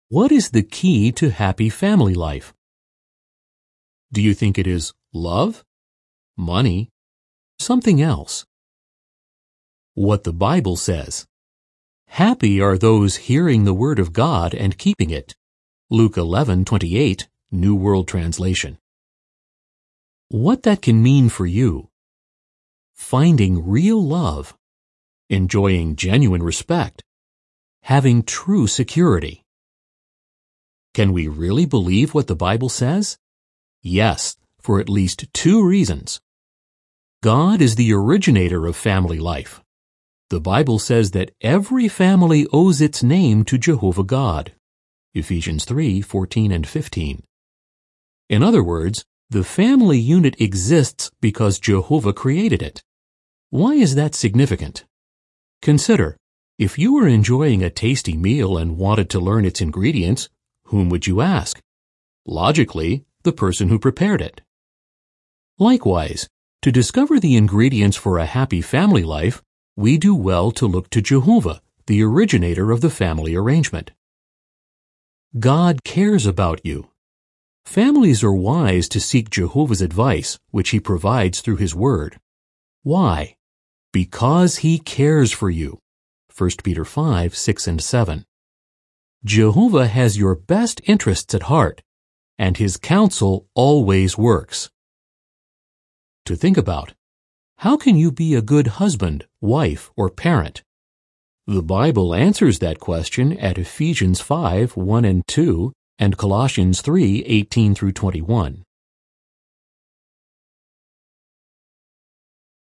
What is the key to happy family life? Do you think it is love, money, something else? What the Bible says. Happy are those hearing the word of God and keeping it. Luke 11:28, New World Translation. What that can mean for you. Finding real love. Enjoying genuine respect. Having true security. Can we really believe what the Bible says? Yes, for at least 2 reasons. God is the originator of family life. The Bible says that every family owes its name to Jehovah God. Ephesians 3:14 and 15. In other words, the family unit exists because Jehovah created it. Why is that significant? Consider, if you were enjoying a tasty meal and wanted to learn its ingredients, whom would you ask? Logically, the person who prepared it. Likewise, to discover the ingredients for a happy family life, we do well to look to Jehovah, the originator of the family arrangement. God cares about you. Families are wise to seek Jehovah's advice, which he provides through his word. Why? Because he cares for you. 1 Peter 5:6 and 7. Jehovah has your best interests at heart, and his counsel always works. To think about, how can you be a good husband, wife, or parent? The Bible answers that question at Ephesians 5:1 and 2 and Colossians 3:18 through 21.